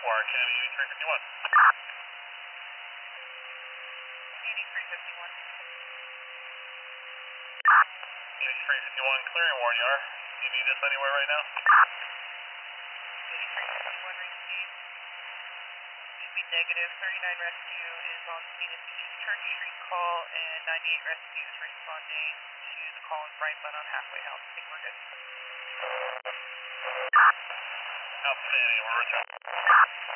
Warren County, 8351. 8351. 8351, clearing Warren, you are. Do you need us anywhere right now? 8351 received. Should be negative. 39 rescue is on scene at the East Church Street call, and 98 rescue is responding to the call in Bright Bun on Halfway House. I think we're good. Outstanding, we're returning.